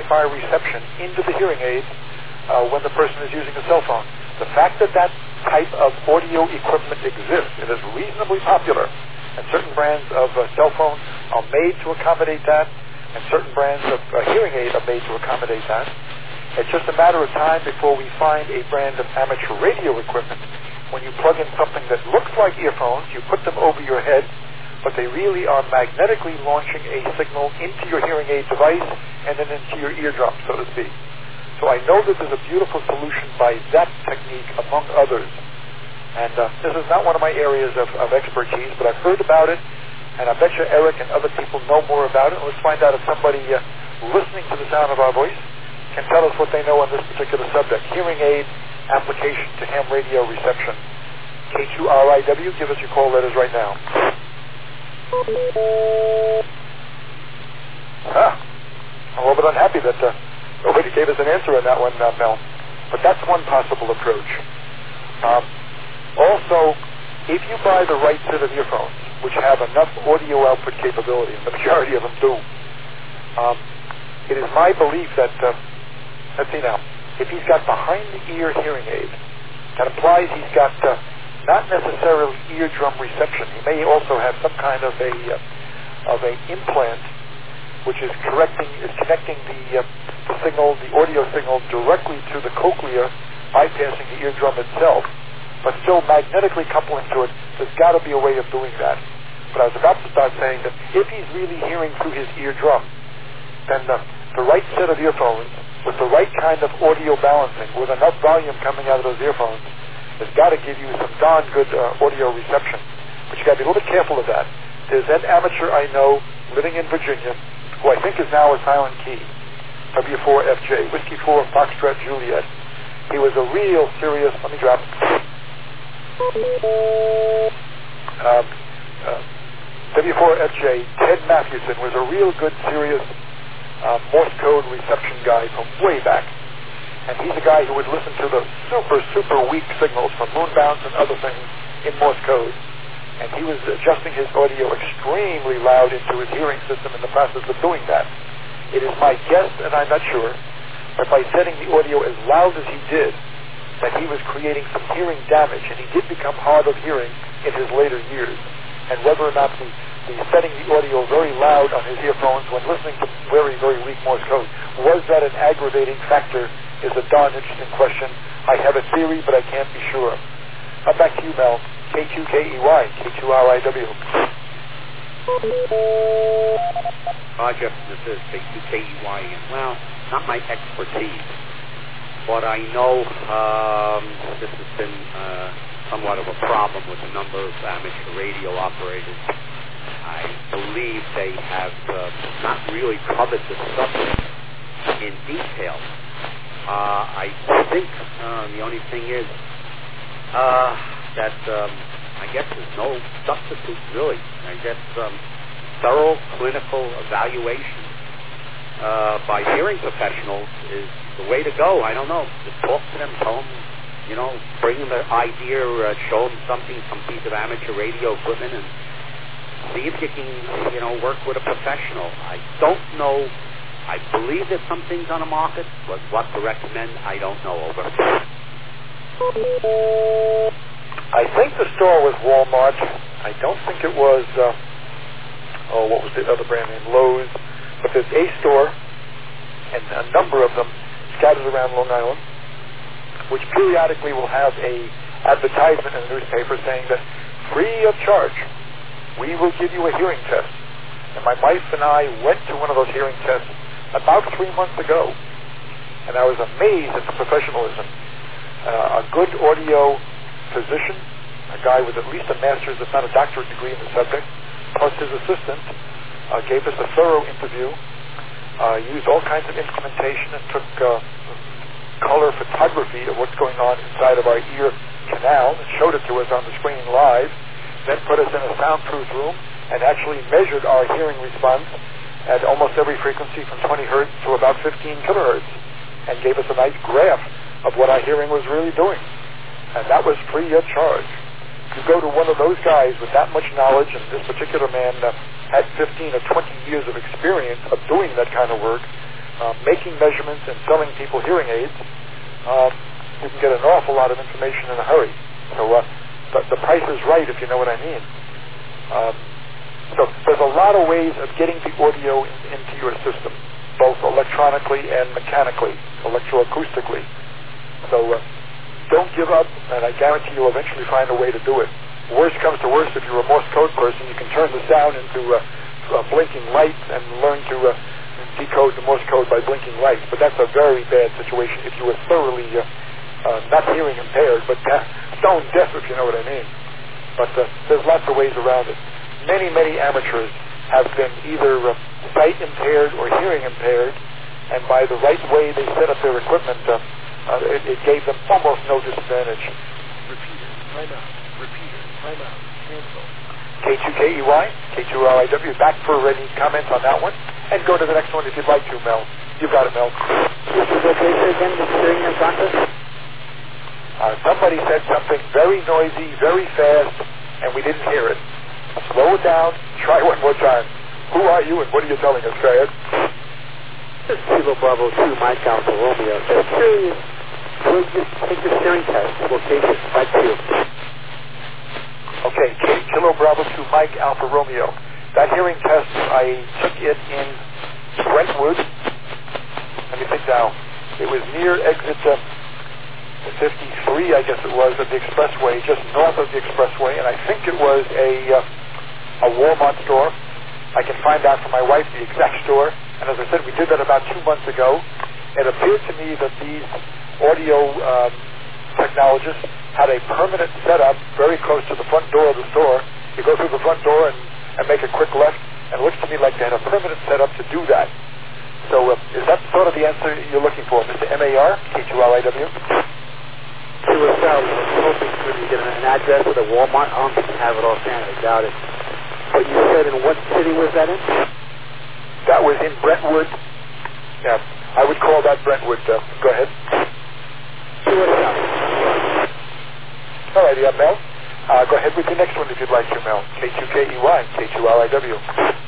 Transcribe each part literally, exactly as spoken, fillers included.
amplify reception into the hearing aid uh, when the person is using a cell phone. The fact that that type of audio equipment exists, it is reasonably popular, and certain brands of uh, cell phone are made to accommodate that, and certain brands of uh, hearing aid are made to accommodate that. It's just a matter of time before we find a brand of amateur radio equipment. When you plug in something that looks like earphones, you put them over your head, but they really are magnetically launching a signal into your hearing aid device and then into your eardrum, so to speak. So I know that there's a beautiful solution by that technique, among others. And uh, this is not one of my areas of, of expertise, but I've heard about it, and I bet you Eric and other people know more about it. Let's find out if somebody uh, listening to the sound of our voice can tell us what they know on this particular subject. Hearing aid application to ham radio reception. K two R I W, give us your call letters right now. Ah, I'm a little bit unhappy that uh, nobody gave us an answer on that one, uh, Mel. But that's one possible approach. Um, also, if you buy the right set of earphones, which have enough audio output capability, and the majority of them do, um, it is my belief that, uh, let's see now, if he's got behind-the-ear hearing aid, that implies he's got uh, not necessarily eardrum reception. He may also have some kind of a uh, of an implant, which is correcting is connecting the, uh, the signal, the audio signal, directly to the cochlea, bypassing the eardrum itself, but still magnetically coupling to it. There's got to be a way of doing that. But I was about to start saying that if he's really hearing through his eardrum, then the, the right set of earphones with the right kind of audio balancing, with enough volume coming out of those earphones, has got to give you some darn good uh, audio reception. But you got to be a little bit careful of that. There's an amateur I know living in Virginia who I think is now a silent key, W four F J, Whiskey four Foxtrot Juliet. He was a real serious, let me drop, um, uh, W four F J, Ted Mathewson was a real good, serious uh, Morse code reception guy from way back. And he's a guy who would listen to the super, super weak signals from moon bounce and other things in Morse code. And he was adjusting his audio extremely loud into his hearing system in the process of doing that. It is my guess, and I'm not sure, but by setting the audio as loud as he did, that he was creating some hearing damage, and he did become hard of hearing in his later years. And whether or not the, the setting the audio very loud on his earphones when listening to very, very weak Morse code, was that an aggravating factor, is a darn interesting question. I have a theory, but I can't be sure. Uh, back to you, Mel. K two K E Y, K two R I W. Roger, this is K two K E Y. Well, not my expertise, but I know um, this has been uh, somewhat of a problem with a number of amateur radio operators. I believe they have uh, not really covered the subject in detail. Uh, I think uh, the only thing is uh, that um, I guess there's no substitute, really. I guess um, thorough clinical evaluation uh, by hearing professionals is the way to go. I don't know. Just talk to them, tell them, you know, bring them an idea, uh, show them something, some piece of amateur radio equipment, and see if you can, you know, work with a professional. I don't know. I believe there's some things on the market, but what to recommend, I don't know. Over. I think the store was Walmart. I don't think it was, uh, oh, what was the other brand name? Lowe's. But there's a store, and a number of them scattered around Long Island, which periodically will have a advertisement in the newspaper saying that free of charge, we will give you a hearing test. And my wife and I went to one of those hearing tests about three months ago, and I was amazed at the professionalism. Uh, a good audio physician, a guy with at least a master's, if not a doctorate degree in the subject, plus his assistant, uh, gave us a thorough interview, uh, used all kinds of instrumentation, and took uh, color photography of what's going on inside of our ear canal and showed it to us on the screen live, then put us in a soundproof room and actually measured our hearing response at almost every frequency from twenty hertz to about fifteen kilohertz, and gave us a nice graph of what our hearing was really doing. And that was free of charge. You go to one of those guys with that much knowledge, and this particular man uh, had fifteen or twenty years of experience of doing that kind of work, uh, making measurements and selling people hearing aids, um, you can get an awful lot of information in a hurry. So uh, the, the price is right, if you know what I mean. Um, so there's a lot of ways of getting the audio in, into your system, both electronically and mechanically, electroacoustically. So uh, don't give up, and I guarantee you'll eventually find a way to do it. Worst comes to worst, if you're a Morse code person, you can turn the sound into uh, uh, blinking lights and learn to uh, decode the Morse code by blinking lights. But that's a very bad situation if you were thoroughly uh, uh, not hearing impaired, but uh, stone deaf, if you know what I mean. But uh, there's lots of ways around it. Many, many amateurs have been either uh, sight impaired or hearing impaired, and by the right way they set up their equipment, uh, uh, it, it gave them almost no disadvantage. Repeater, time out. Repeater, time out. Cancel. K two K E Y, K two L I W, back for any comments on that one, and go to the next one if you'd like to, Mel. You got it, Mel. This is okay, sir, again, the hearing aid process? Uh, somebody said something very noisy, very fast, and we didn't hear it. Slow it down. Try one more time. Who are you, and what are you telling us, Go ahead. This is Kilo Bravo two, Mike Alpha Romeo. So curious, we'll just take the hearing test. Location, right to you. Okay, K- Kilo Bravo two, Mike Alpha Romeo. That hearing test, I took it in Brentwood. Let me think now. It was near exit uh, fifty-three, I guess it was, of the expressway, just north of the expressway, and I think it was a uh, a Walmart store. I can find out from my wife the exact store, and as I said, we did that about two months ago. It appeared to me that these audio um, technologists had a permanent setup very close to the front door of the store. You go through the front door and, and make a quick left, and it looks to me like they had a permanent setup to do that. So uh, is that sort of the answer you're looking for, Mister M A R, K two L I W? To a cell, we were hoping for you to get an address with a Walmart. I don't think you have it offhand, I doubt it. But you said in what city was that in? That was in Brentwood. Yeah, I would call that Brentwood. Uh, go ahead. To a cell. All righty, uh, Mel. Uh, go ahead with the next one if you'd like to, Mel. K two K E Y, K two L I W.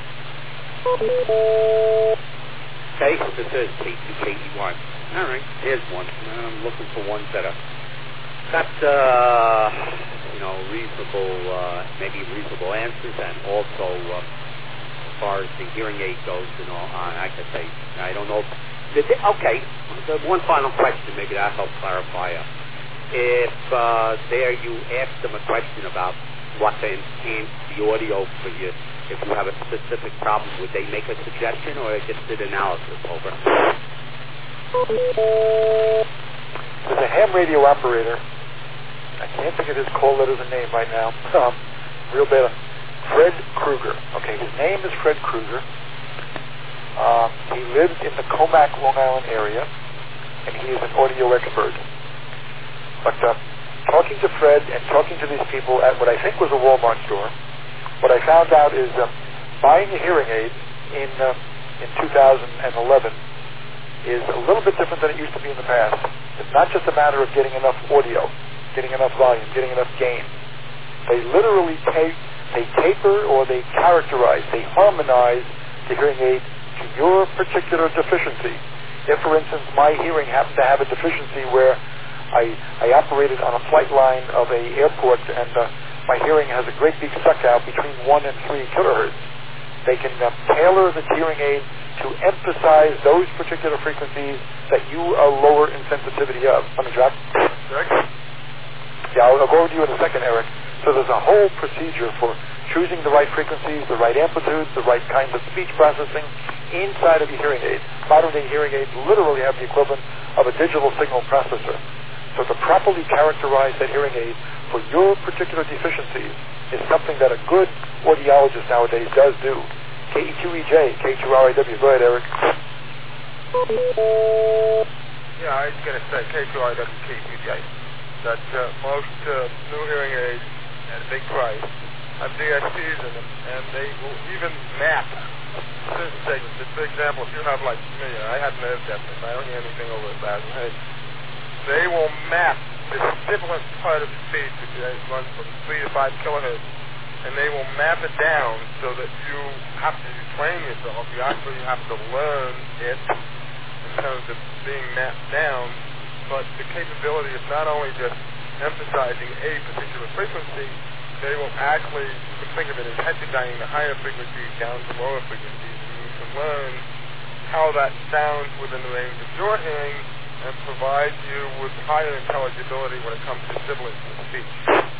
Okay, this is K two K E Y. All right, here's one. I'm looking for ones that are got, uh, you know, reasonable, uh, maybe reasonable answers, and also, uh, as far as the hearing aid goes, you know, uh, I could say, I don't know. If, okay, the one final question, maybe that helps clarify. Uh, if uh, there you ask them a question about what to enhance the audio for you, if you have a specific problem, would they make a suggestion or just did analysis? Over. There's a ham radio operator. I can't think of his call letters and name right now. Um, real bad. Fred Kruger. Okay, his name is Fred Kruger. Um, he lives in the Comac, Long Island area, and he is an audio expert. But uh, talking to Fred and talking to these people at what I think was a Walmart store, what I found out is uh, buying a hearing aid in uh, in two thousand eleven is a little bit different than it used to be in the past. It's not just a matter of getting enough audio, getting enough volume, getting enough gain. They literally take, they taper or they characterize, they harmonize the hearing aid to your particular deficiency. If, for instance, my hearing happened to have a deficiency where I, I operated on a flight line of a airport and uh, my hearing has a great big suck out between one and three kilohertz, they can uh, tailor the hearing aid to emphasize those particular frequencies that you are lower in sensitivity of. Let me drop. Eric? Yeah, I'll, I'll go over to you in a second, Eric. So there's a whole procedure for choosing the right frequencies, the right amplitudes, the right kinds of speech processing inside of your hearing aid. Modern-day hearing aids literally have the equivalent of a digital signal processor. So to properly characterize that hearing aid for your particular deficiencies is something that a good audiologist nowadays does do. K E two E J, K two R I W. Go ahead, Eric. Yeah, I was going to say K two R I W, K two E J. That uh, most uh, new hearing aids at a big price have D S Ps in them, and they will even map certain segments. Just for example, if you have like me, I have nerve deafness, I don't hear anything over a thousand hertz. They will map the sibilant part of the speech, which runs from three to five kilohertz, and they will map it down so that you have to train yourself. You actually have to learn it terms of being mapped down, but the capability of not only just emphasizing a particular frequency, they will actually, you can think of it as heterodyning the higher frequencies down to lower frequencies, and you can learn how that sounds within the range of your hearing and provide you with higher intelligibility when it comes to sibilance and speech.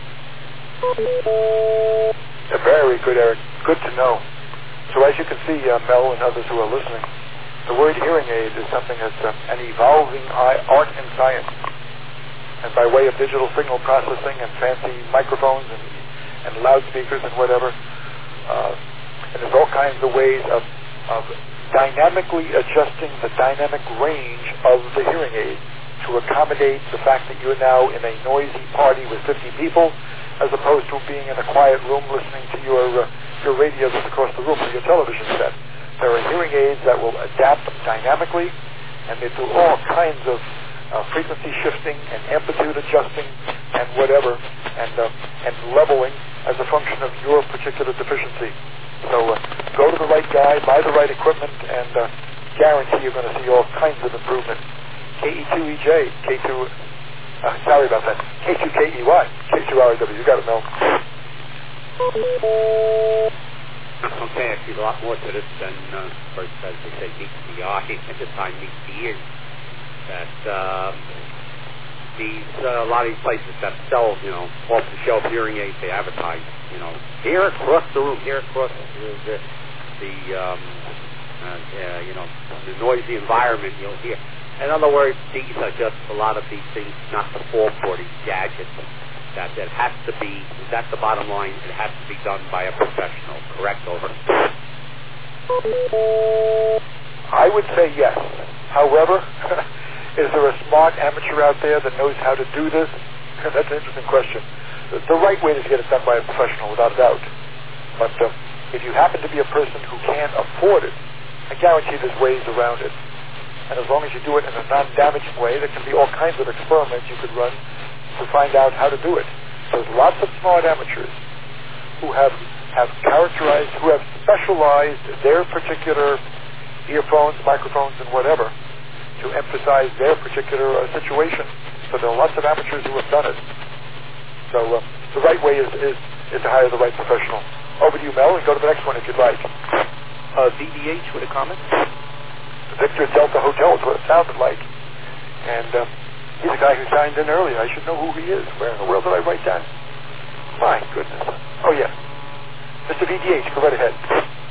Yeah, very good, Eric. Good to know. So as you can see, uh, Mel and others who are listening, the word hearing aid is something that's uh, an evolving art and science. And by way of digital signal processing and fancy microphones and, and loudspeakers and whatever, uh, and there's all kinds of ways of, of dynamically adjusting the dynamic range of the hearing aid to accommodate the fact that you're now in a noisy party with fifty people, as opposed to being in a quiet room listening to your uh, your radio that's across the room or your television set. There are hearing aids that will adapt dynamically, and they do all kinds of uh, frequency shifting and amplitude adjusting and whatever, and uh, and leveling as a function of your particular deficiency. So uh, go to the right guy, buy the right equipment, and uh, guarantee you're going to see all kinds of improvement. K E two E J, K two, uh, sorry about that, K two K E Y, K two R W, you got it, Mel. Okay, I see a lot more to this than, uh, first, as they say, meets the eye, and this time meets the ear. That um, these, uh, a lot of these places that sell, you know, off-the-shelf hearing aids, they advertise, you know, here across the room, here across the, the, the um, uh, uh, you know, the noisy environment you'll hear. In other words, these are just a lot of these things, not the fall for these gadgets. That it has to be, that's the bottom line, it has to be done by a professional. Correct, over? I would say yes. However, is there a smart amateur out there that knows how to do this? That's an interesting question. The right way is to get it done by a professional, without a doubt. But uh, if you happen to be a person who can't afford it, I guarantee there's ways around it. And as long as you do it in a non-damaging way, there can be all kinds of experiments you could run to find out how to do it. There's lots of smart amateurs who have, have characterized, who have specialized their particular earphones, microphones, and whatever to emphasize their particular uh, situation. So there are lots of amateurs who have done it. So uh, the right way is, is, is to hire the right professional. Over to you, Mel, and go to the next one if you'd like. Uh, V D H with a comment? Victor Delta Hotel is what it sounded like. And uh, he's a guy who signed in earlier. I should know who he is. Where in the world did I write that? My goodness. Oh, yeah. Mister V D H, go right ahead.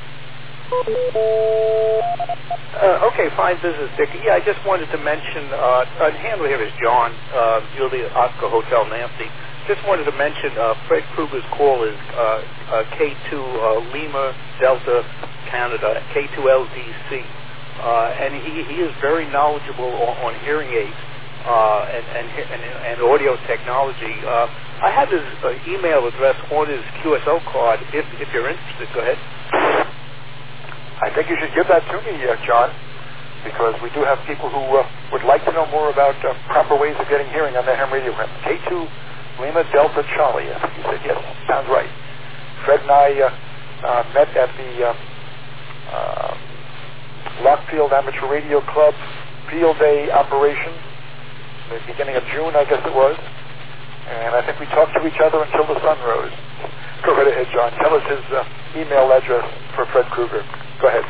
Uh, okay, fine. This is Dick. Yeah, I just wanted to mention, uh, uh, the handler here is John, uh, Julia Oscar Hotel Nancy. Just wanted to mention uh, Fred Kruger's call is uh, uh, K two uh, Lima Delta Canada, K two L D C. Uh, and he, he is very knowledgeable on, on hearing aids uh, and, and, and, and audio technology. Uh, I have his uh, email address on his Q S O card. If, if you're interested, go ahead. I think you should give that to me, uh, John, because we do have people who uh, would like to know more about uh, proper ways of getting hearing on their ham radio equipment. K two Lima Delta Charlie, I think you said. Yes, sounds right. Fred and I uh, uh, met at the uh, uh, Lockfield Amateur Radio Club field day operation, the beginning of June, I guess it was. And I think we talked to each other until the sun rose. Go right ahead, John. Tell us his uh, email address for Fred Kruger. Go ahead.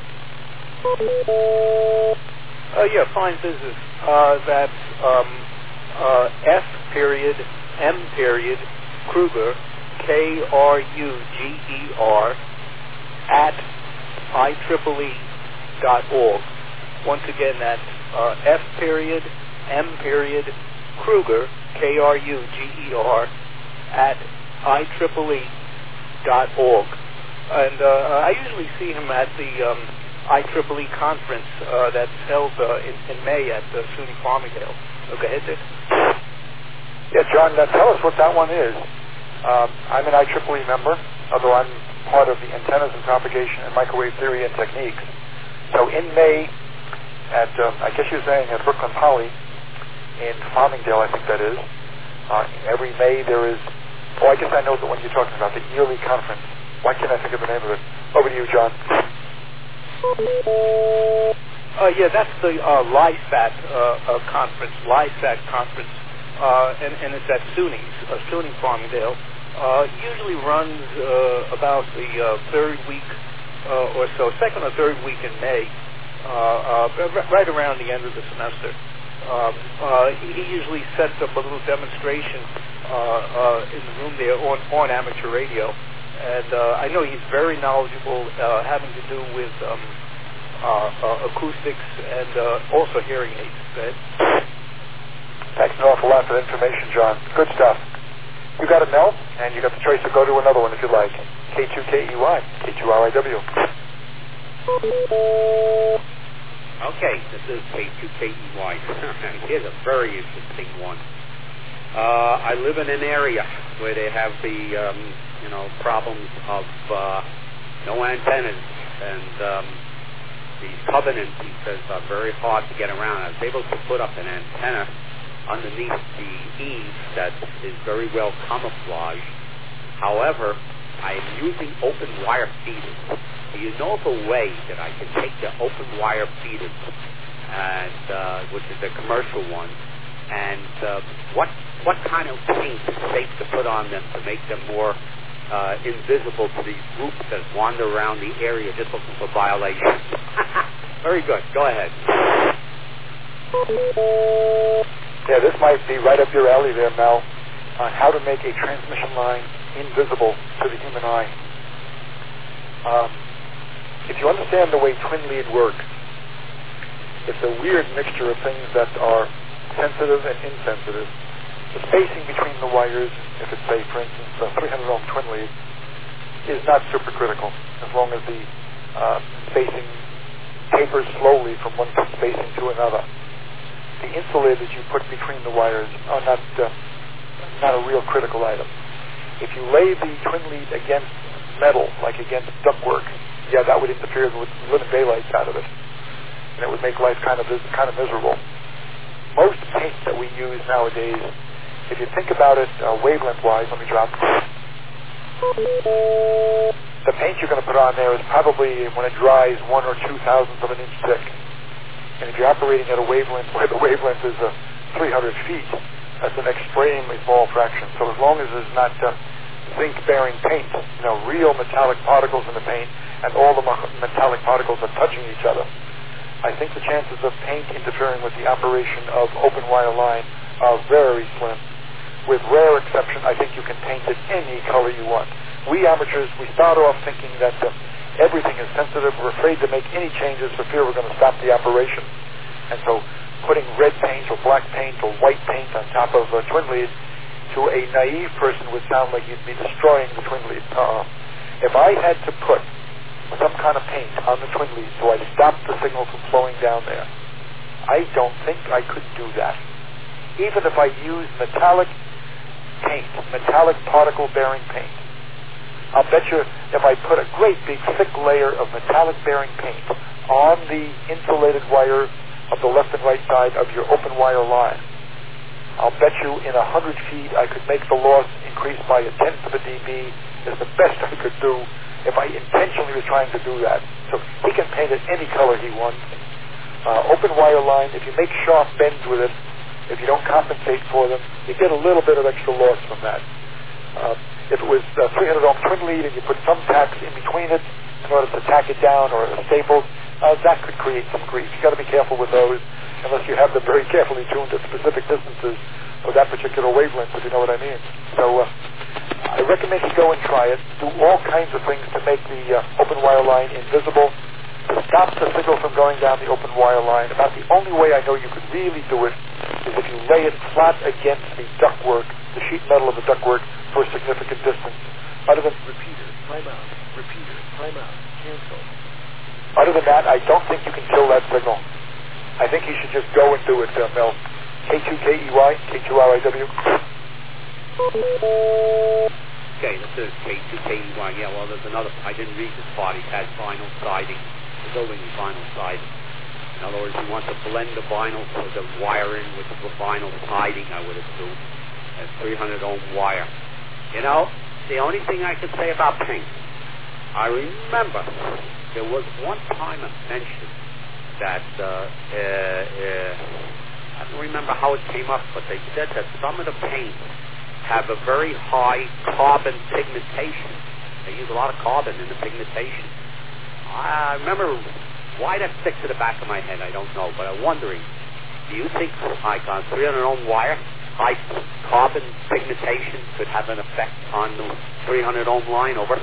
Uh, yeah, fine business. Uh, that's um, uh, F period, M period, Kruger, K R U G E R, at I triple E dot org. Once again, that's uh, F period, M period, Kruger, K R U G E R, at I triple E dot org. And uh, I usually see him at the um, I triple E conference uh, that's held uh, in, in May at uh, SUNY Farmingdale. Okay, ahead, Dick. Yeah, John, uh, tell us what that one is. Um, I'm an I triple E member, although I'm part of the Antennas and Propagation and Microwave Theory and Techniques. So in May, at um, I guess you're saying at Brooklyn Poly in Farmingdale, I think that is. Uh, every May there is. Oh, I guess I know the one you're talking about, the yearly conference. Why can't I think of the name of it? Over to you, John. Uh, yeah, that's the uh, LISAT uh, uh, conference, LISAT conference, uh, and, and it's at SUNY's, uh, SUNY Farmingdale. Uh, usually runs uh, about the uh, third week uh, or so, second or third week in May, uh, uh, right around the end of the semester. Um, uh, he usually sets up a little demonstration uh, uh, in the room there on, on amateur radio, and uh, I know he's very knowledgeable, uh, having to do with um, uh, uh, acoustics and uh, also hearing aids. Go ahead. Thanks an awful lot for the information, John. Good stuff. You got it, Mel, and you got the choice to go to another one if you like. K two K E Y, K two R I W. Okay, this is K two K E Y. Here's a very interesting one. Uh, I live in an area where they have the, um, you know, problems of uh, no antennas, and um, these covenant pieces are very hard to get around. I was able to put up an antenna underneath the eaves that is very well camouflaged. However, I am using open wire feeders. Do you know of a way that I can take the open wire feeders, and uh, which is a commercial one, and uh, what what kind of paint is safe to put on them to make them more uh, invisible to these groups that wander around the area just looking for violations? Very good. Go ahead. Yeah, this might be right up your alley there, Mel, on how to make a transmission line invisible to the human eye. Um, if you understand the way twin lead works, it's a weird mixture of things that are sensitive and insensitive. The spacing between the wires, if it's, say, for instance, a three hundred ohm twin lead, is not super critical, as long as the uh, spacing tapers slowly from one spacing to another. The insulators you put between the wires are not uh, not a real critical item. If you lay the twin lead against metal, like against ductwork, yeah, that would interfere with living daylights out of it, and it would make life kind of kind of miserable. Most paint that we use nowadays, if you think about it uh, wavelength-wise, let me drop. The paint you're going to put on there is probably, when it dries, one or two thousandths of an inch thick. And if you're operating at a wavelength where the wavelength is uh, three hundred feet, that's an extremely small fraction. So as long as there's not uh, zinc-bearing paint, you know, real metallic particles in the paint, and all the metallic particles are touching each other, I think the chances of paint interfering with the operation of open wire line are very slim. With rare exception, I think you can paint it any color you want. We amateurs, we start off thinking that uh, everything is sensitive. We're afraid to make any changes for fear we're going to stop the operation. And so putting red paint or black paint or white paint on top of a twin lead to a naive person would sound like you'd be destroying the twin lead. Uh, if I had to put some kind of paint on the twin lead so I stopped the signal from flowing down there, I don't think I could do that. Even if I used metallic paint, metallic particle-bearing paint, I'll bet you if I put a great big thick layer of metallic-bearing paint on the insulated wire of the left and right side of your open wire line, I'll bet you in a hundred feet I could make the loss increase by a tenth of a dB. Is the best I could do if I intentionally was trying to do that. So he can paint it any color he wants. Uh, open wire line, if you make sharp bends with it, if you don't compensate for them, you get a little bit of extra loss from that. Uh, if it was uh, three hundred ohm twin lead and you put some tacks in between it in order to tack it down or a staple, uh, that could create some grease. You've got to be careful with those unless you have them very carefully tuned at specific distances for that particular wavelength, if you know what I mean. So uh, I recommend you go and try it. Do all kinds of things to make the uh, open wire line invisible, to stop the signal from going down the open wire line. About the only way I know you could really do it is if you lay it flat against the ductwork, the sheet metal of the ductwork, for a significant distance. Other than repeater, time out, repeater, time out, cancel. Other than that, I don't think you can kill that signal. I think you should just go and do it, uh, Mel. K two K E Y, K two R I W. Okay, this is K two K E Y. Yeah, well, there's another. I didn't read this part. It has vinyl siding. The building is vinyl siding. In other words, you want to blend the vinyl for the wiring with the vinyl siding, I would assume. At three hundred ohm wire. You know, the only thing I could say about paint, I remember there was one time a mention that uh, uh, uh, I don't remember how it came up, but they said that some of the paints have a very high carbon pigmentation. They use a lot of carbon in the pigmentation. I remember why that sticks to the back of my head, I don't know, but I'm wondering, do you think like on three hundred ohm wire, high carbon pigmentation could have an effect on the three hundred ohm line over?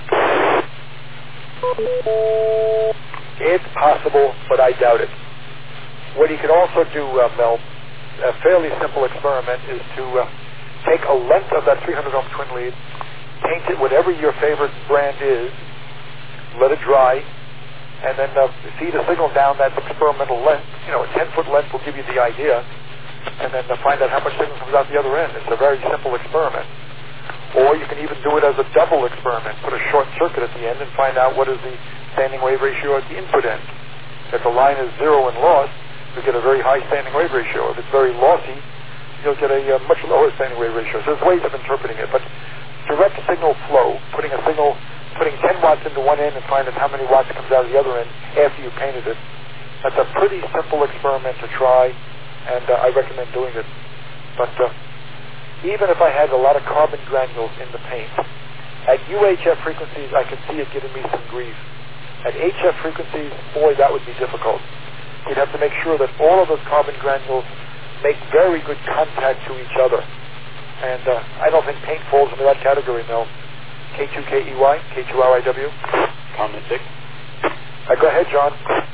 It's possible, but I doubt it. What you can also do, uh, Mel, a fairly simple experiment is to uh, take a length of that three hundred ohm twin lead, paint it whatever your favorite brand is, let it dry, and then uh, feed a signal down that experimental length. You know, a ten-foot length will give you the idea, and then uh, find out how much signal comes out the other end. It's a very simple experiment. Or you can even do it as a double experiment. Put a short circuit at the end and find out what is the standing wave ratio at the input end. If the line is zero and lost, you'll get a very high standing wave ratio. If it's very lossy, you'll get a uh, much lower standing wave ratio. So there's ways of interpreting it. But direct signal flow, putting a signal, putting ten watts into one end and finding how many watts comes out of the other end after you painted it, that's a pretty simple experiment to try, and uh, I recommend doing it. But uh, even if I had a lot of carbon granules in the paint, at U H F frequencies, I can see it giving me some grief. At H F frequencies, boy, that would be difficult. You'd have to make sure that all of those carbon granules make very good contact to each other. And uh, I don't think paint falls into that category, Mel. K two K E Y, K two R I W. Comment, Dick. Uh, go ahead, John.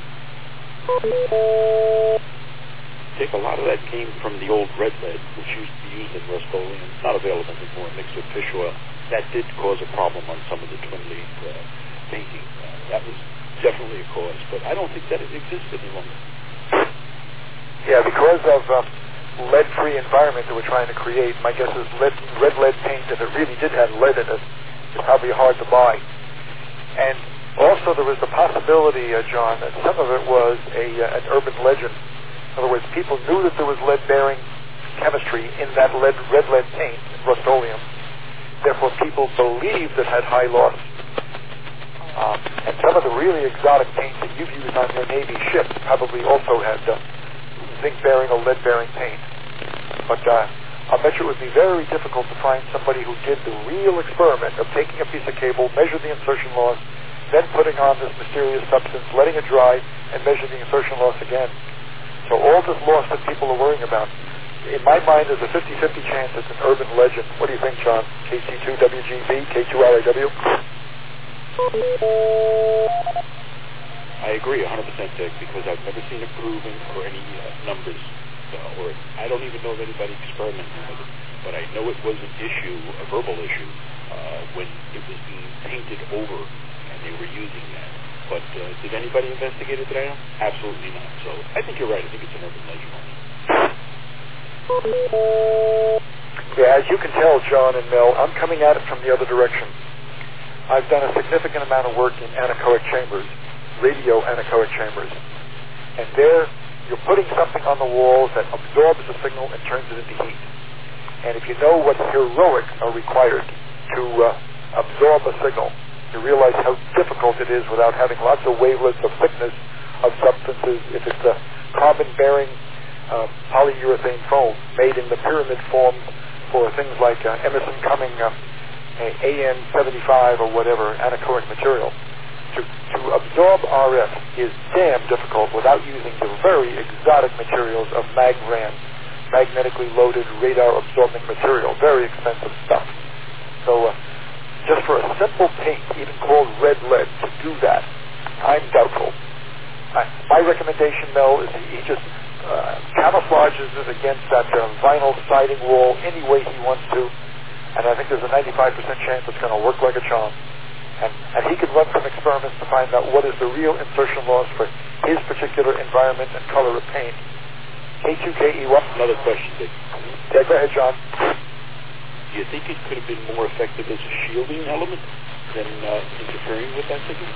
Dick, a lot of that came from the old red lead, which used to be used in Rust-Oleum. It's not available anymore, mixed with fish oil. That did cause a problem on some of the twin lead uh, painting. Uh, that was definitely a cause, but I don't think that it exists any longer. Yeah, because of um, lead-free environment that we're trying to create, my guess is lead, red lead paint, if it really did have lead in it, is probably hard to buy. And also there was the possibility, uh, John, that some of it was a uh, an urban legend. In other words, people knew that there was lead-bearing chemistry in that lead, red lead paint, Rust-Oleum. Therefore, people believed it had high loss. Um, and some of the really exotic paints that you've used on your Navy ships probably also had uh, zinc-bearing or lead-bearing paint. But uh, I'll bet you it would be very difficult to find somebody who did the real experiment of taking a piece of cable, measure the insertion loss, then putting on this mysterious substance, letting it dry, and measure the insertion loss again. So all this loss that people are worrying about, in my mind, there's a fifty-fifty chance it's an urban legend. What do you think, John? K C two W G B, K two R I W? I agree one hundred percent, Dick, because I've never seen it proven or any uh, numbers. Uh, or I don't even know of anybody experimenting with it. But I know it was an issue, a verbal issue, uh, when it was being painted over and they were using that. But uh, did anybody investigate it that I know? Absolutely not. So I think you're right. I think it's an urban legend. Yeah, as you can tell, John and Mel, I'm coming at it from the other direction. I've done a significant amount of work in anechoic chambers, radio anechoic chambers. And there, you're putting something on the walls that absorbs the signal and turns it into heat. And if you know what heroics are required to uh, absorb a signal, you realize how difficult it is without having lots of wavelets of thickness of substances. If it's a carbon-bearing uh, polyurethane foam made in the pyramid form for things like uh, Emerson Cumming uh, A N seventy-five or whatever, anechoic material, to, to absorb R F is damn difficult without using the very exotic materials of MagRAN, magnetically loaded radar-absorbing material, very expensive stuff. So, uh, just for a simple paint, even called red lead, to do that, I'm doubtful. Uh, my recommendation, Mel, is he, he just uh, camouflages it against that uh, vinyl siding wall any way he wants to, and I think there's a ninety-five percent chance it's going to work like a charm. And, and he could run some experiments to find out what is the real insertion loss for his particular environment and color of paint. K two K E Y. Another question, Dick. Yeah, go ahead, John. Do you think it could have been more effective as a shielding element than uh, interfering with that signal?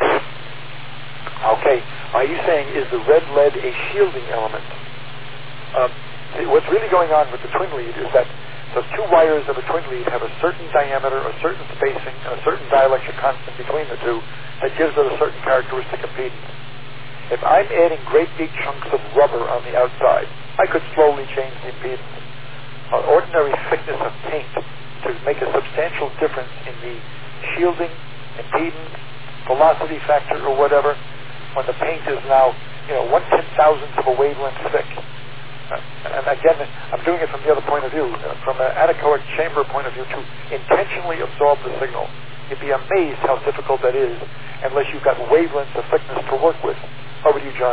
Okay. Are you saying, is the red lead a shielding element? Um, see, what's really going on with the twin lead is that those two wires of a twin lead have a certain diameter, a certain spacing, and a certain dielectric constant between the two that gives it a certain characteristic impedance. If I'm adding great big chunks of rubber on the outside, I could slowly change the impedance. An ordinary thickness of paint to make a substantial difference in the shielding, impedance, velocity factor, or whatever, when the paint is now, you know, one ten thousandth of a wavelength thick. Uh, and again, I'm doing it from the other point of view, uh, from an anechoic chamber point of view, to intentionally absorb the signal. You'd be amazed how difficult that is unless you've got wavelengths of thickness to work with. Over to you, John.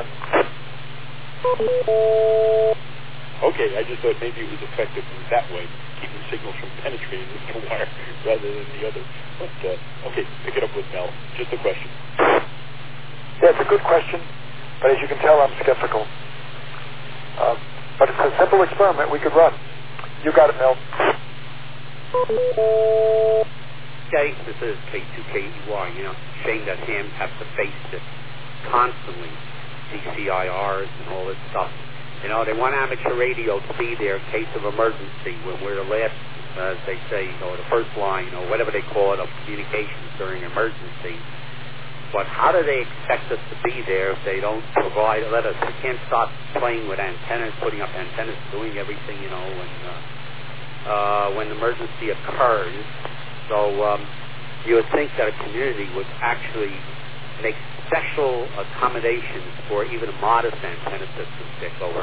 Okay, I just thought maybe it was effective in that way, keeping signals from penetrating the wire rather than the other. But, uh, okay, pick it up with Mel. Just a question. Yeah, it's a good question, but as you can tell, I'm skeptical. Uh, but it's a simple experiment we could run. You got it, Mel. Okay, this is K two K E Y. You know, shame that hams have to face this constantly, C C I Rs and all this stuff. You know, they want amateur radio to be there in case of emergency when we're the last, uh, as they say, you know, the first line, or whatever they call it, of communications during emergency. But how do they expect us to be there if they don't provide, let us, we can't start playing with antennas, putting up antennas, doing everything, you know, when, uh, uh, when emergency occurs. So um, you would think that a community would actually make special accommodations for even a modest antenna system stick over.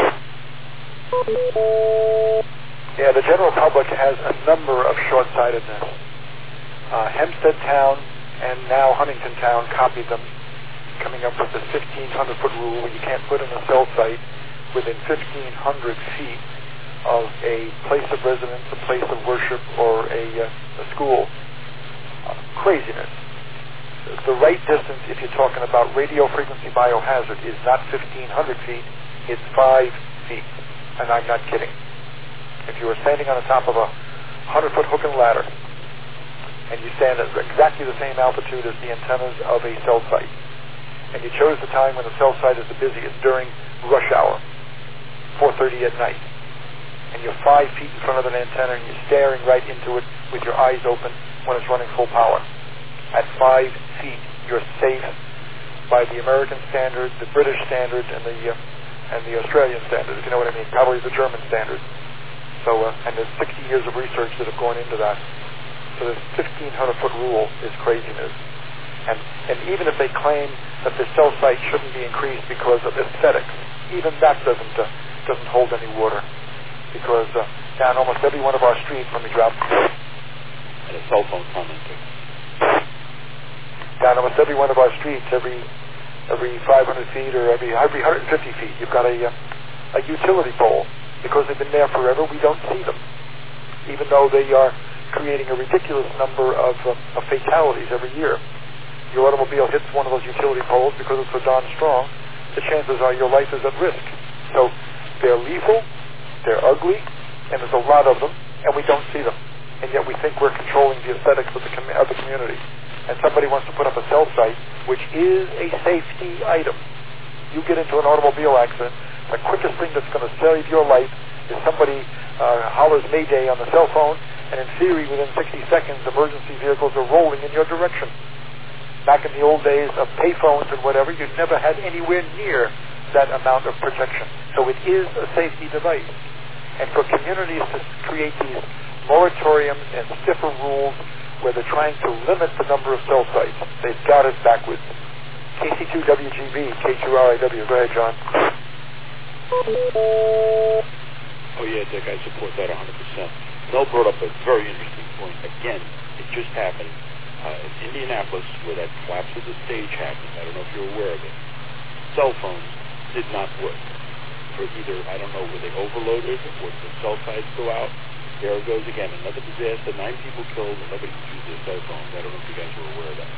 Yeah, the general public has a number of short-sightedness. Uh, Hempstead Town and now Huntington Town copied them, coming up with the fifteen hundred foot rule, where you can't put in a cell site within fifteen hundred feet of a place of residence, a place of worship, or a, uh, a school. Uh, craziness. The right distance, if you're talking about radio frequency biohazard, is not fifteen hundred feet, it's five feet. And I'm not kidding. If you were standing on the top of a one hundred foot hook and ladder, and you stand at exactly the same altitude as the antennas of a cell site, and you chose the time when the cell site is the busiest, during rush hour, four thirty at night, and you're five feet in front of an antenna and you're staring right into it with your eyes open when it's running full power. At five feet, you're safe by the American standard, the British standard, and the uh, and the Australian standard, if you know what I mean, probably the German standard. So, uh, and there's sixty years of research that have gone into that. So this fifteen hundred foot rule is craziness. And and even if they claim that the cell site shouldn't be increased because of aesthetics, even that doesn't uh, doesn't hold any water. Because uh, down almost every one of our streets, when we drop, and a cell phone commenter. Down almost every one of our streets, every every five hundred feet or every every one hundred fifty feet, you've got a uh, a utility pole. Because they've been there forever, we don't see them, even though they are creating a ridiculous number of, uh, of fatalities every year. Your automobile hits one of those utility poles because it's so darn strong, the chances are your life is at risk. So they're lethal, they're ugly, and there's a lot of them, and we don't see them. And yet we think we're controlling the aesthetics of the, com- of the community. And somebody wants to put up a cell site, which is a safety item. You get into an automobile accident, the quickest thing that's going to save your life is somebody uh, hollers Mayday on the cell phone, and in theory, within sixty seconds, emergency vehicles are rolling in your direction. Back in the old days of payphones and whatever, you never had anywhere near that amount of protection. So it is a safety device. And for communities to create these moratoriums and stiffer rules where they're trying to limit the number of cell sites, they've got it backwards. K C two W G B, K two R I W. Go ahead, John. Oh, yeah, Dick, I support that one hundred percent. Mel brought up a very interesting point. Again, it just happened uh, in Indianapolis where that collapse of the stage happened. I don't know if you're aware of it. Cell phones did not work. For either, I don't know, were they overloaded or did the cell sites go out? There it goes again. Another disaster, nine people killed, and nobody could use their cell phones. I don't know if you guys were aware of that.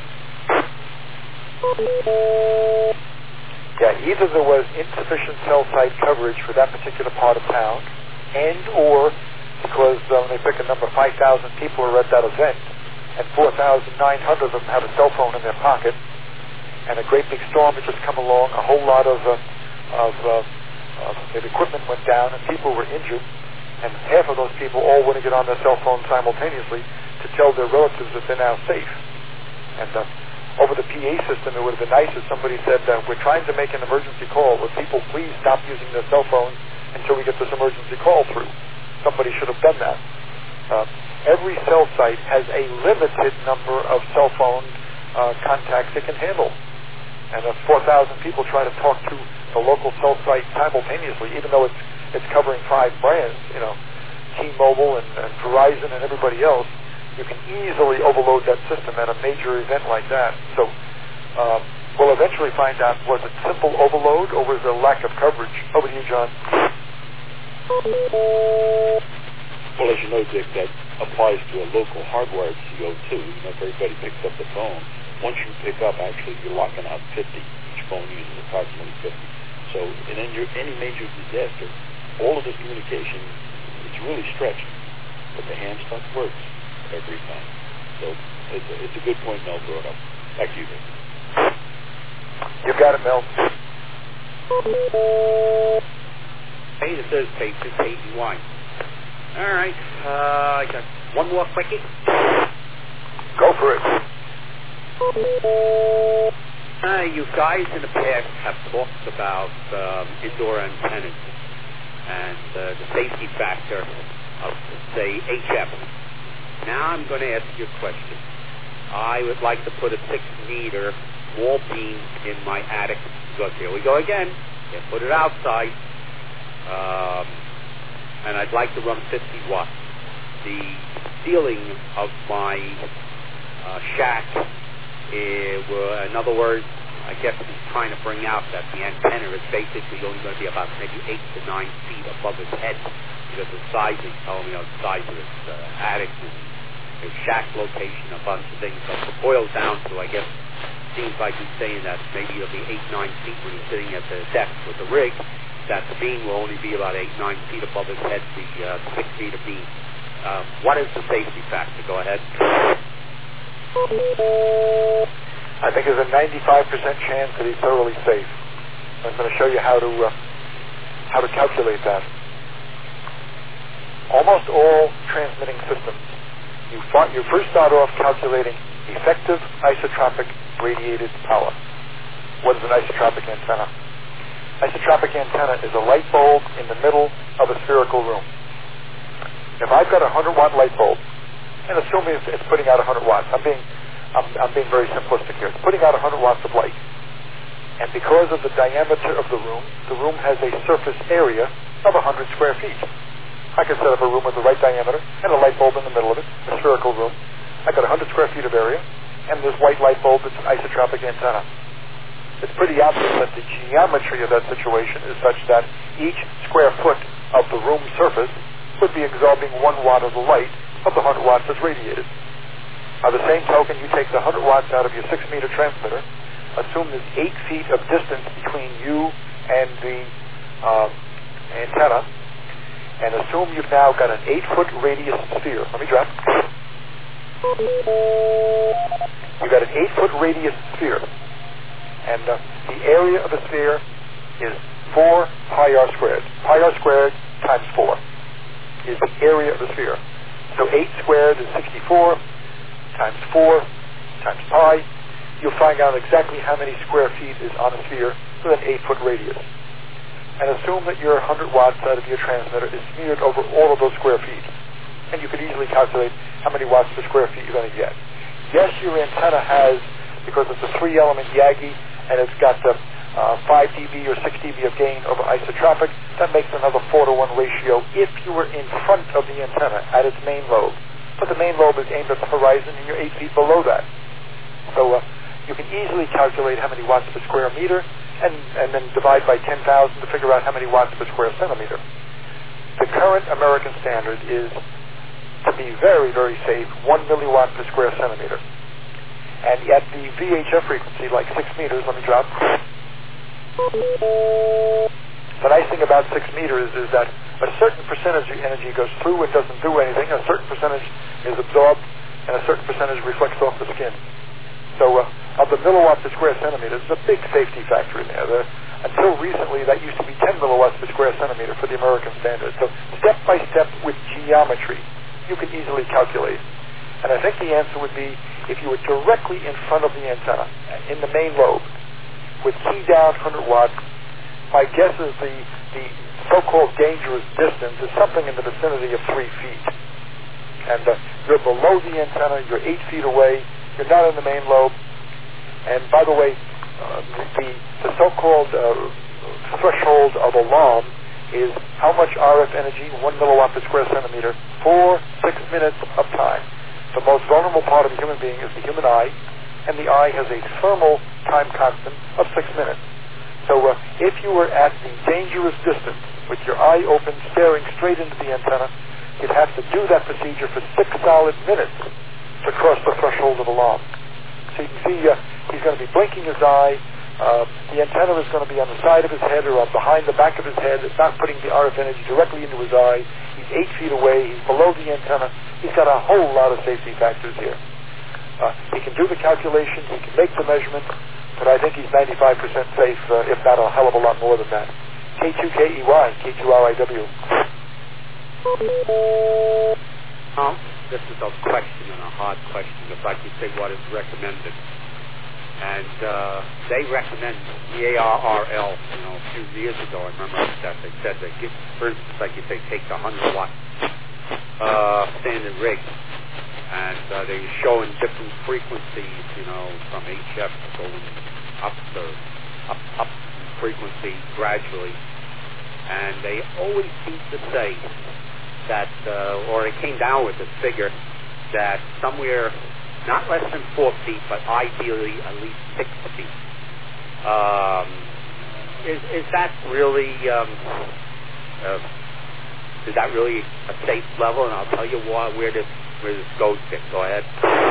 Yeah, either there was insufficient cell site coverage for that particular part of town, and or because um, they pick a number, five thousand people were at that event, and four thousand nine hundred of them had a cell phone in their pocket, and a great big storm had just come along, a whole lot of, uh, of, uh, of their equipment went down, and people were injured, and half of those people all want to get on their cell phone simultaneously to tell their relatives that they're now safe. And uh, over the P A system, it would have been nice if somebody said, uh, we're trying to make an emergency call. Would people please stop using their cell phones until we get this emergency call through? Somebody should have done that. Uh, every cell site has a limited number of cell phone uh, contacts it can handle. And if four thousand people try to talk to the local cell site simultaneously, even though it's, it's covering five brands, you know, T-Mobile and, and Verizon and everybody else, you can easily overload that system at a major event like that. So um, we'll eventually find out, was it simple overload or was there lack of coverage? Over to you, John. Well, as you know, Dick, that applies to a local hardwired C O too. You know, if everybody picks up the phone, once you pick up, actually, you're locking out fifty. Each phone uses approximately fifty. So in any, any major disaster, all of this communication, it's really stretched, but the hand stuff works every time. So it's a, it's a good point Mel brought up. Back to you, Dick. You got it, Mel. Hey, this is K two K E Y. All right, uh, I got one more quickie. Go for it. Uh, you guys in the past have talked about um, indoor antennas and uh, the safety factor of, say, H F. Now I'm going to ask you a question. I would like to put a six-meter wall beam in my attic because here we go again. Can't put it outside. Um, and I'd like to run fifty watts. The ceiling of my uh, shack, is, uh, in other words, I guess he's trying to bring out that the antenna is basically only going to be about maybe eight to nine feet above his head because the size, he's telling me, the size of his uh, attic and his shack location, a bunch of things. So it boils down to, I guess, seems like he's saying that maybe it'll be eight, nine feet when he's sitting at the desk with the rig, that the beam will only be about eight, nine feet above his head, the uh, six-meter beam. Uh, what is the safety factor? Go ahead. I think there's a ninety-five percent chance that he's thoroughly safe. I'm going to show you how to uh, how to calculate that. Almost all transmitting systems, you, fought, you first start off calculating effective isotropic radiated power. What is an isotropic antenna? Isotropic antenna is a light bulb in the middle of a spherical room. If I've got a one hundred watt light bulb, and assuming it's, it's putting out one hundred watts, I'm being I'm, I'm being very simplistic here. It's putting out one hundred watts of light. And because of the diameter of the room, the room has a surface area of one hundred square feet. I can set up a room with the right diameter and a light bulb in the middle of it, a spherical room. I've got one hundred square feet of area, and this white light bulb is an isotropic antenna. It's pretty obvious that the geometry of that situation is such that each square foot of the room surface would be absorbing one watt of the light of the one hundred watts that's radiated. By the same token, you take the one hundred watts out of your six meter transmitter, assume there's eight feet of distance between you and the um, antenna, and assume you've now got an eight foot radius sphere. Let me drop. You've got an eight foot radius sphere, and uh, the area of the sphere is four pi r squared. Pi r squared times four is the area of the sphere. So eight squared is sixty-four times four times pi. You'll find out exactly how many square feet is on a sphere with an eight foot radius. And assume that your one hundred watts out of your transmitter is smeared over all of those square feet. And you could easily calculate how many watts per square feet you're going to get. Yes, your antenna has, because it's a three element Yagi, and it's got the uh, five D B or six D B of gain over isotropic, that makes another four to one ratio if you were in front of the antenna at its main lobe. But the main lobe is aimed at the horizon and you're eight feet below that. So uh, you can easily calculate how many watts per square meter and, and then divide by ten thousand to figure out how many watts per square centimeter. The current American standard is to be very, very safe, one milliwatt per square centimeter. And at the V H F frequency, like six meters, let me drop. The nice thing about six meters is that a certain percentage of energy goes through and doesn't do anything, a certain percentage is absorbed, and a certain percentage reflects off the skin. So uh, of the milliwatts per square centimeter, there's a big safety factor in there. The, until recently, that used to be ten milliwatts per square centimeter for the American standard. So step by step with geometry, you can easily calculate. And I think the answer would be, if you were directly in front of the antenna, in the main lobe, with key down one hundred watts, my guess is the, the so-called dangerous distance is something in the vicinity of three feet. And uh, you're below the antenna, you're eight feet away, you're not in the main lobe. And by the way, uh, the, the so-called uh, threshold of alarm is how much R F energy, one milliwatt per square centimeter, for six minutes of time. The most vulnerable part of a human being is the human eye, and the eye has a thermal time constant of six minutes. So uh, if you were at the dangerous distance, with your eye open, staring straight into the antenna, you'd have to do that procedure for six solid minutes to cross the threshold of alarm. So you can see uh, he's going to be blinking his eye. Uh, the antenna is going to be on the side of his head or on behind the back of his head. It's not putting the R F energy directly into his eye. He's eight feet away. He's below the antenna. He's got a whole lot of safety factors here. Uh, he can do the calculations. He can make the measurements. But I think he's ninety-five percent safe, uh, if not a hell of a lot more than that. K two K E Y, K two R I W. Um, this is a question and a hard question. If I could say what is recommended. And uh, they recommend the A R R L, you know, a few years ago, I remember that they said they give, for instance, like you say, take the one hundred watt uh, standard rig, and uh, they were showing different frequencies, you know, from H F going up to, up, up in frequency gradually. And they always seem to say that, uh, or they came down with this figure, that somewhere not less than four feet, but ideally at least six feet. Um, is, is that really um, uh, is that really a safe level? And I'll tell you what, where this where this goes to. Go ahead.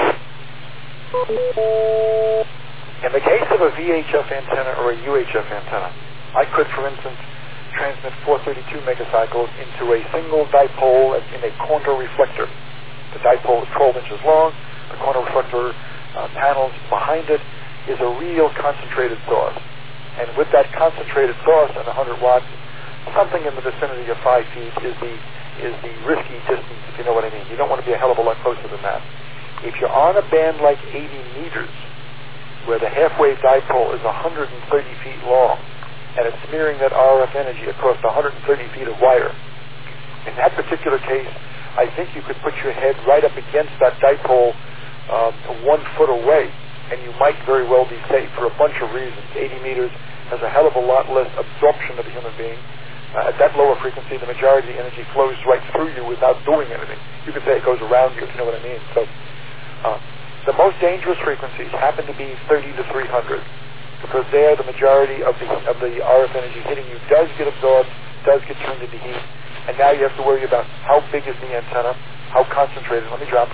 In the case of a V H F antenna or a U H F antenna, I could, for instance, transmit four thirty-two megacycles into a single dipole in a corner reflector. The dipole is twelve inches long. The corner reflector uh, panels behind it is a real concentrated source. And with that concentrated source and one hundred watts, something in the vicinity of five feet is the is the risky distance, if you know what I mean. You don't want to be a hell of a lot closer than that. If you're on a band like eighty meters, where the half-wave dipole is one hundred thirty feet long, and it's smearing that R F energy across one hundred thirty feet of wire, in that particular case, I think you could put your head right up against that dipole Um, one foot away, and you might very well be safe for a bunch of reasons. eighty meters has a hell of a lot less absorption of a human being. Uh, at that lower frequency, the majority of the energy flows right through you without doing anything. You could say it goes around you, if you know what I mean. So, uh, the most dangerous frequencies happen to be thirty to three hundred, because there the majority of the of the R F energy hitting you does get absorbed, does get turned into heat, and now you have to worry about how big is the antenna, how concentrated. Let me drop.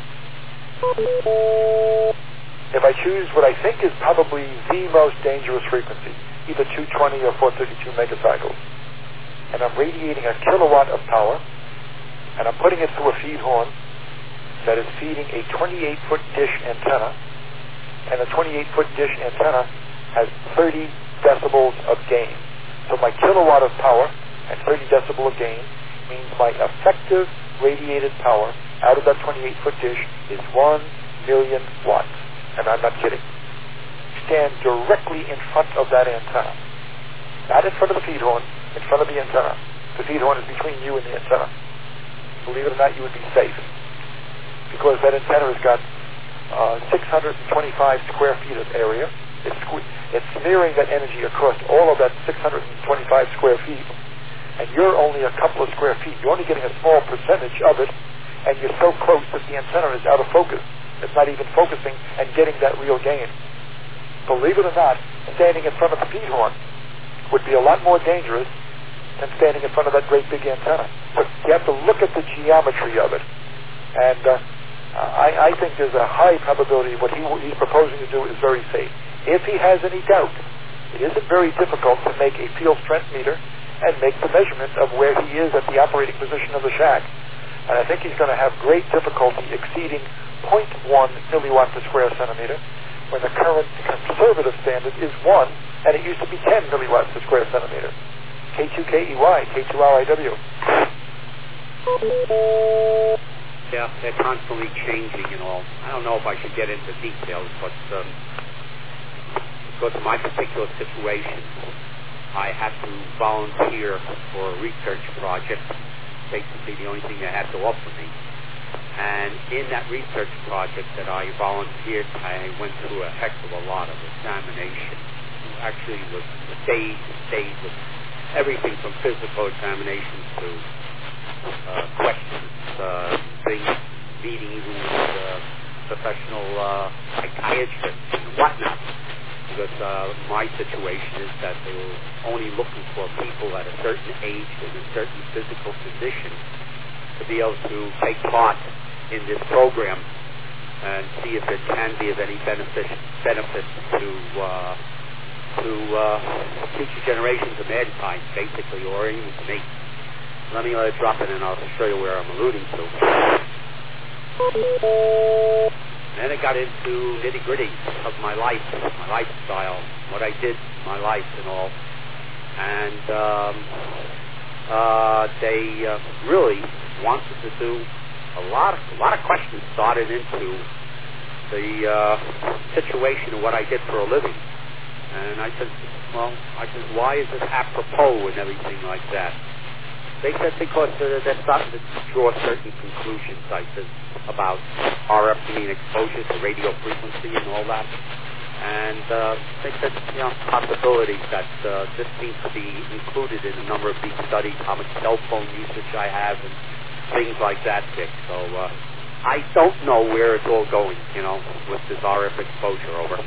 If I choose what I think is probably the most dangerous frequency, either two twenty or four thirty-two megacycles, and I'm radiating a kilowatt of power, and I'm putting it through a feed horn that is feeding a twenty-eight foot dish antenna, and the twenty-eight foot dish antenna has thirty decibels of gain. So my kilowatt of power and thirty decibel of gain means my effective radiated power out of that twenty-eight foot dish is one million watts. And I'm not kidding. Stand directly in front of that antenna. Not in front of the feed horn, in front of the antenna. The feed horn is between you and the antenna. Believe it or not, you would be safe. Because that antenna has got uh, six hundred twenty-five square feet of area. It's, sque- it's smearing that energy across all of that six hundred twenty-five square feet. And you're only a couple of square feet. You're only getting a small percentage of it. And you're so close that the antenna is out of focus. It's not even focusing and getting that real gain. Believe it or not, standing in front of the feed horn would be a lot more dangerous than standing in front of that great big antenna. But you have to look at the geometry of it. And uh, I, I think there's a high probability what he, he's proposing to do is very safe. If he has any doubt, it isn't very difficult to make a field strength meter and make the measurement of where he is at the operating position of the shack. And I think he's going to have great difficulty exceeding zero point one milliwatt per square centimeter, when the current conservative standard is one, and it used to be ten milliwatts per square centimeter. K two K E Y, K two R I W. they're, they're constantly changing and all. I don't know if I should get into details, but um, because of my particular situation, I had to volunteer for a research project, basically the only thing they had to offer me. And in that research project that I volunteered, I went through a heck of a lot of examination. Actually, was days and days of everything from physical examinations to uh, questions, uh, things, meetings with uh, professional uh, psychiatrists and whatnot. Because uh, my situation is that they were only looking for people at a certain age and a certain physical condition to be able to take part in this program and see if it can be of any benefit benefit to uh, to uh, future generations of mankind, basically, or even to me. Let me let it drop in, and I'll show you where I'm alluding to. And then it got into nitty-gritty of my life, my lifestyle, what I did, my life, and all. And um, uh, they uh, really wanted to do a lot of a lot of questions started into the uh, situation of what I did for a living. And I said, well, I said, why is this apropos and everything like that? They said because uh, they're starting to draw certain conclusions, I said, about R F mean exposure to radio frequency and all that. And uh, they said, you know, possibilities that uh, this seems to be included in a number of these studies, how much cell phone usage I have and things like that, Dick. So uh, I don't know where it's all going, you know, with this R F exposure. Over.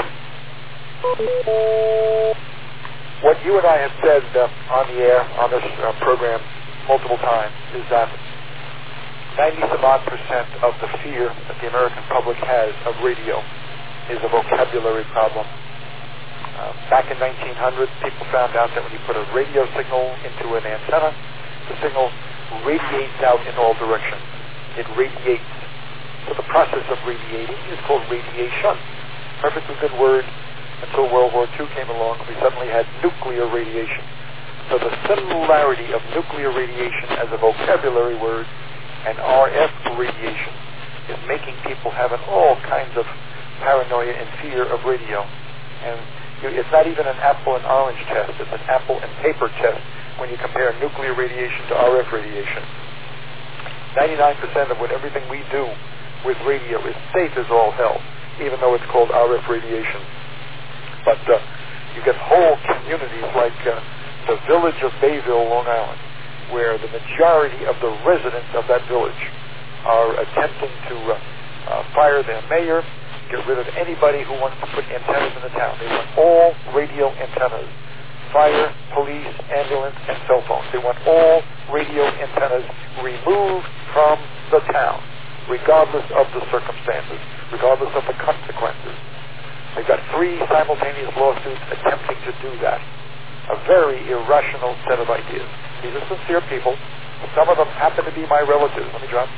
What you and I have said uh, on the air, on this uh, program, multiple times, is that ninety some odd percent of the fear that the American public has of radio is a vocabulary problem. Uh, back in nineteen hundred, people found out that when you put a radio signal into an antenna, the signal radiates out in all directions. It radiates. So the process of radiating is called radiation. Perfectly good word until World War Two came along. We suddenly had nuclear radiation. So the similarity of nuclear radiation as a vocabulary word and R F radiation is making people have an all kinds of paranoia and fear of radio. And you, it's not even an apple and orange test. It's an apple and paper test when you compare nuclear radiation to R F radiation. ninety-nine percent of what everything we do with radio is safe as all hell, even though it's called R F radiation. But uh, you get whole communities like uh, the village of Bayville, Long Island, where the majority of the residents of that village are attempting to uh, uh, fire their mayor, get rid of anybody who wants to put antennas in the town. They want all radio antennas, fire, police, ambulance, and cell phones. They want all radio antennas removed from the town, regardless of the circumstances, regardless of the consequences. They've got three simultaneous lawsuits attempting to do that. A very irrational set of ideas. These are sincere people. Some of them happen to be my relatives. Let me drop.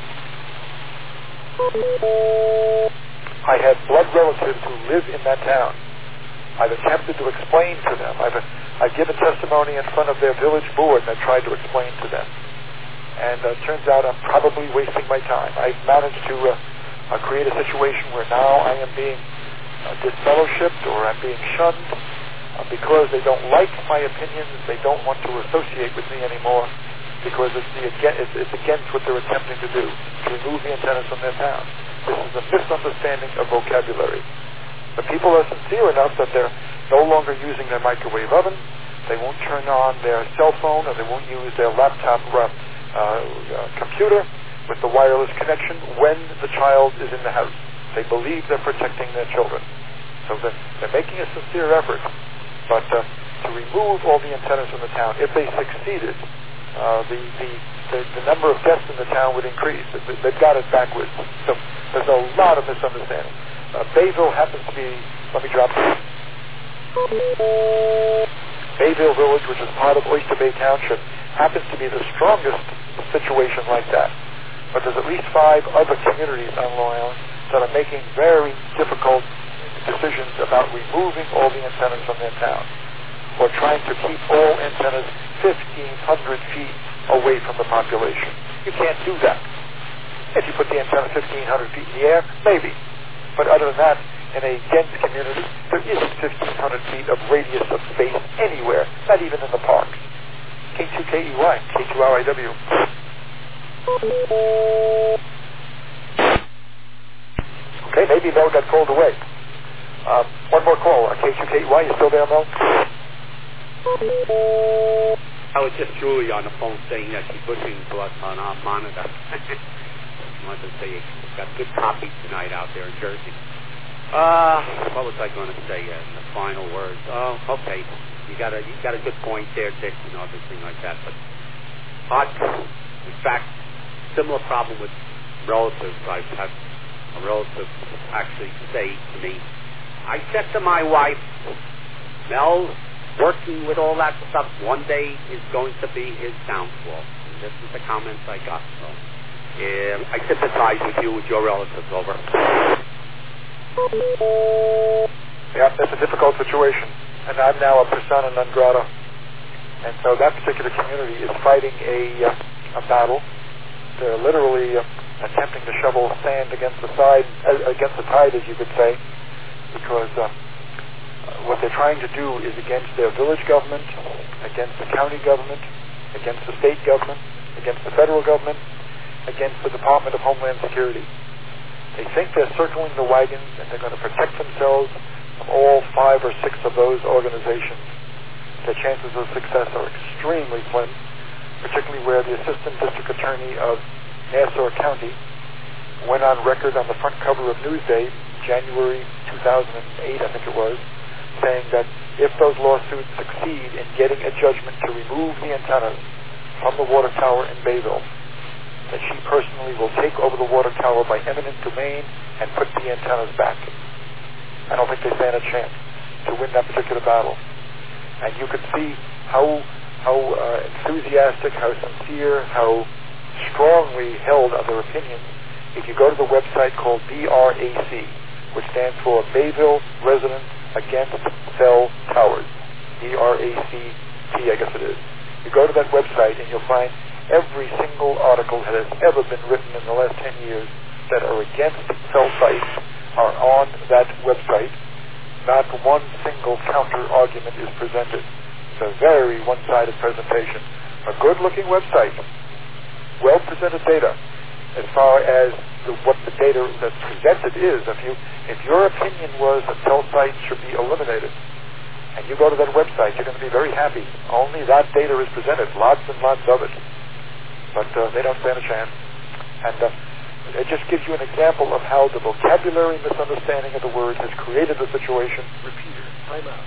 I have blood relatives who live in that town. I've attempted to explain to them. I've, I've given testimony in front of their village board and I've tried to explain to them. And uh, it turns out I'm probably wasting my time. I've managed to uh, uh, create a situation where now I am being uh, disfellowshipped or I'm being shunned uh, because they don't like my opinions. They don't want to associate with me anymore because it's, the, it's, it's against what they're attempting to do, to remove the antennas from their town. This is a misunderstanding of vocabulary. The people are sincere enough that they're no longer using their microwave oven. They won't turn on their cell phone or they won't use their laptop uh, uh, computer with the wireless connection when the child is in the house. They believe they're protecting their children. So they're, they're making a sincere effort. But uh, to remove all the antennas from the town, if they succeeded, uh, the, the, the, the number of deaths in the town would increase. They've got it backwards. So there's a lot of misunderstanding. Uh, Bayville happens to be, let me drop this. Bayville Village, which is part of Oyster Bay Township, happens to be the strongest situation like that. But there's at least five other communities on Long Island that are making very difficult decisions about removing all the antennas from their town or trying to keep all antennas fifteen hundred feet away from the population. You can't do that. If you put the antenna fifteen hundred feet in the air, maybe. But other than that, in a dense community, there isn't fifteen hundred feet of radius of space anywhere, not even in the parks. K two K E Y, K two R I W. Okay, maybe Mel got called away. Um, one more call. Uh, K two K E Y, you still there, Mel? I was just Julie on the phone saying that she's listening to us on our monitor. I wanted to say you got good coffee tonight out there in Jersey. Uh, what was I going to say uh, in the final words? Oh, okay. You got a you got a good point there, Dick, and everything like that. But, but in fact, similar problem with relatives. I've had a relative actually say to me, I said to my wife, Mel, working with all that stuff one day is going to be his downfall. And this is the comments I got. So, um, I sympathize with you with your relatives. Over. Yeah, that's a difficult situation. And I'm now a persona non grata. And so that particular community is fighting a, uh, a battle. They're literally uh, attempting to shovel sand against the side, uh, against the tide, as you could say, because uh, what they're trying to do is against their village government, against the county government, against the state government, against the federal government, against the Department of Homeland Security. They think they're circling the wagons and they're going to protect themselves from all five or six of those organizations. Their chances of success are extremely slim, particularly where the Assistant District Attorney of Nassau County went on record on the front cover of Newsday, January two thousand eight, I think it was, saying that if those lawsuits succeed in getting a judgment to remove the antennas from the water tower in Bayville, that she personally will take over the water tower by eminent domain and put the antennas back. I don't think they stand a chance to win that particular battle. And you can see how how uh, enthusiastic, how sincere, how strongly held are their opinions if you go to the website called B R A C, which stands for Bayville Residents Against Cell Towers. B R A C T, I guess it is. You go to that website and you'll find every single article that has ever been written in the last ten years that are against cell sites are on that website. Not one single counter argument is presented. It's a very one-sided presentation. A good-looking website, well-presented data. As far as the, what the data that's presented is, if you if your opinion was that cell sites should be eliminated, and you go to that website, you're going to be very happy. Only that data is presented, lots and lots of it. But uh, they don't stand a chance. And uh, it just gives you an example of how the vocabulary misunderstanding of the word has created the situation. Repeater. Time out.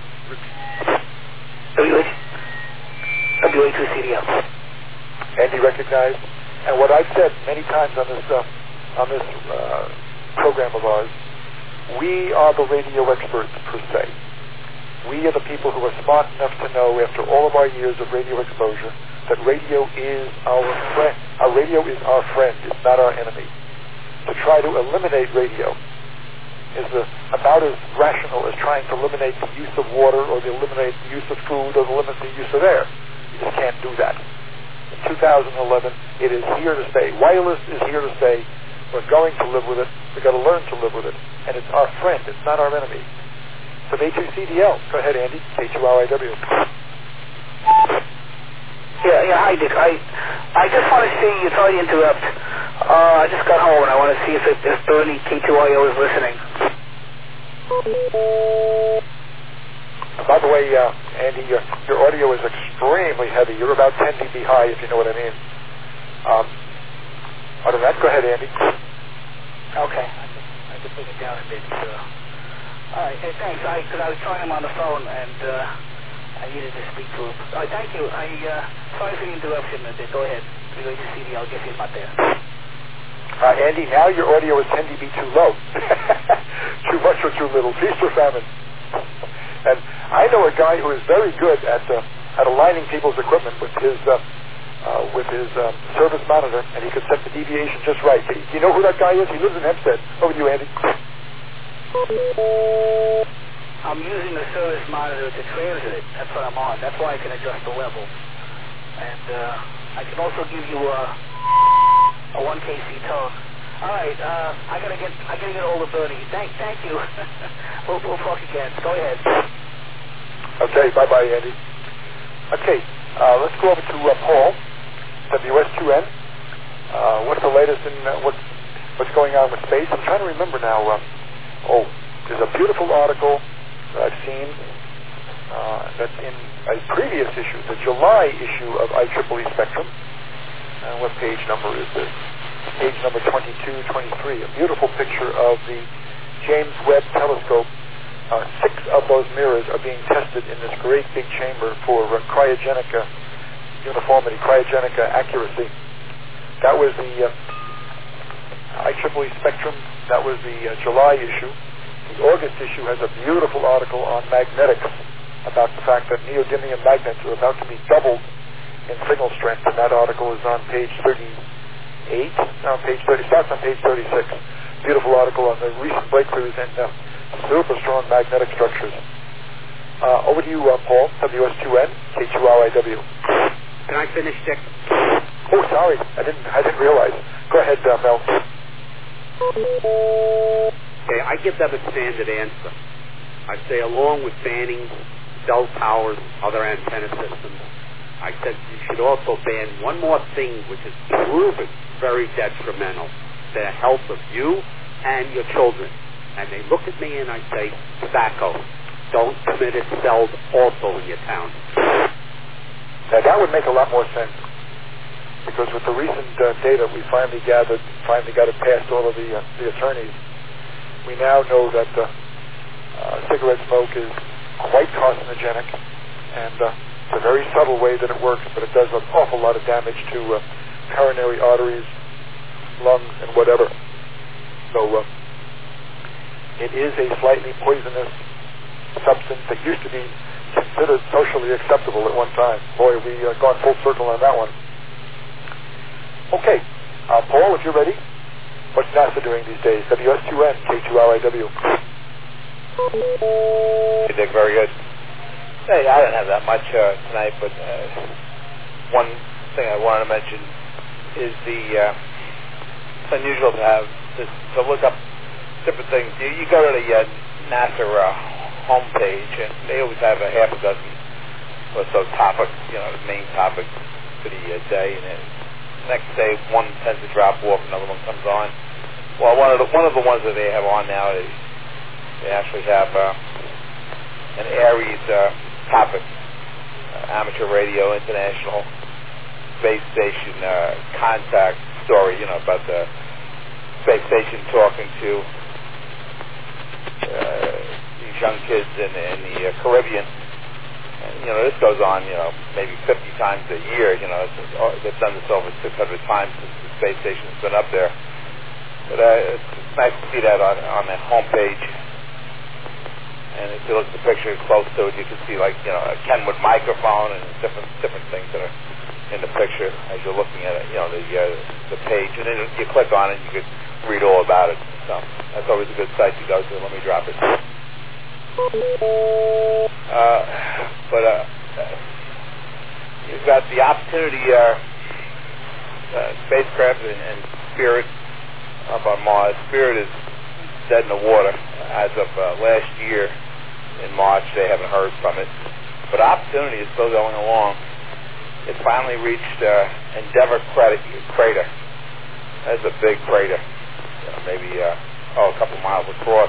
W A two C D L. Andy recognized. And what I've said many times on this uh, on this uh, program of ours, we are the radio experts per se. We are the people who are smart enough to know, after all of our years of radio exposure, that radio is our friend. Our radio is our friend. It's not our enemy. To try to eliminate radio is uh, about as rational as trying to eliminate the use of water or to eliminate the use of food or to eliminate the use of air. You just can't do that. In two thousand eleven, it is here to stay. Wireless is here to stay. We're going to live with it. We've got to learn to live with it. And it's our friend. It's not our enemy. So A two C D L. Go ahead, Andy. K two R I W. Yeah, yeah, hi, Dick. I, I just want to see, sorry to interrupt. Uh, I just got home and I want to see if, it, if Bernie K two I O is listening. By the way, uh, Andy, your, your audio is extremely heavy. You're about ten decibels high, if you know what I mean. Um, other than that, go ahead, Andy. Okay. I can, I can bring it down a bit. Uh, all right. Hey, thanks. I, because I was trying him on the phone, and uh, I needed to speak to him. All right, thank you. I, uh, sorry for the interruption a bit. Go ahead. W A two C D L, guess he's not there. Uh, Andy, now your audio is ten decibels too low. Too much or too little. Feast or famine. And I know a guy who is very good at uh, at aligning people's equipment with his uh, uh, with his um, service monitor, and he could set the deviation just right. Do you know who that guy is? He lives in Hempstead. Over to you, Andy. I'm using the service monitor to transit it. That's what I'm on. That's why I can adjust the level. And uh, I can also give you a, a one K C tone. All right, uh, I gotta get I gotta get hold of Bernie. Thank thank you. we'll we'll talk again. Go ahead. Okay, bye bye, Andy. Okay, uh, let's go over to uh, Paul, W S two N. Uh, what's the latest in uh, what's what's going on with space? I'm trying to remember now. Uh, oh, there's a beautiful article that I've seen uh, that's in a previous issue, the July issue of I triple E Spectrum. Uh, what page number is this? Page number twenty-two, twenty-three. A beautiful picture of the James Webb Telescope. Uh, six of those mirrors are being tested in this great big chamber for uh, cryogenic uh, uniformity, cryogenic uh, accuracy. That was the uh, I triple E Spectrum. That was the uh, July issue. The August issue has a beautiful article on magnetics about the fact that neodymium magnets are about to be doubled in signal strength, and that article is on page thirty-eight. No, page thirty. Starts on page thirty-six. Beautiful article on the recent breakthroughs in uh, super strong magnetic structures. Uh, over to you, uh, Paul, W S two N, K two R I W. Can I finish, Dick? Oh, sorry, I didn't. I didn't realize. Go ahead, uh, Mel. Okay, I give them a standard answer. I say, along with banning cell towers, other antenna systems, I said you should also ban one more thing, which is proven very detrimental to the health of you and your children. And they look at me and I say, tobacco. Don't permit it sold also in your town. Now that would make a lot more sense, because with the recent uh, data we finally gathered, finally got it past all of the uh, the attorneys, we now know that uh, uh, cigarette smoke is quite carcinogenic, and uh, it's a very subtle way that it works, but it does an awful lot of damage to uh, coronary arteries, lungs, and whatever. So uh, it is a slightly poisonous substance that used to be considered socially acceptable at one time. Boy, we uh, gone full circle on that one. Okay, uh, Paul, if you're ready, what's NASA doing these days? W S two N, K two R I W. Hey, Dick, very good. Hey, I didn't have that much uh, tonight, but uh, one thing I wanted to mention is the, uh, it's unusual to have, to, to look up different things. You, you go to the uh, NASA uh, homepage, and they always have a half a dozen or so topics, you know, the main topics for the uh, day, and then next day one tends to drop off, another one comes on. Well, one of the one of the ones that they have on now is they actually have uh, an Aries uh, topic, uh, amateur radio, international space station uh, contact story, you know, about the space station talking to uh, these young kids in, in the uh, Caribbean. And, you know, this goes on, you know, maybe fifty times a year. You know, it's, it's, they've done this over six hundred times since the space station's been up there. But uh, it's, it's nice to see that on, on the homepage. And if you look at the picture close to it, you can see, like, you know, a Kenwood microphone and different different things that are in the picture as you're looking at it, you know, the uh, the page. And then you click on it, you can read all about it. So that's always a good site to go to. Let me drop it. Uh, but uh, you've got the Opportunity uh, uh, spacecraft and, and Spirit up on Mars. Spirit is dead in the water as of uh, last year in March. They haven't heard from it, but Opportunity is still going along. It finally reached uh, Endeavour Crater. That's a big crater, you know, maybe uh, oh a couple miles across.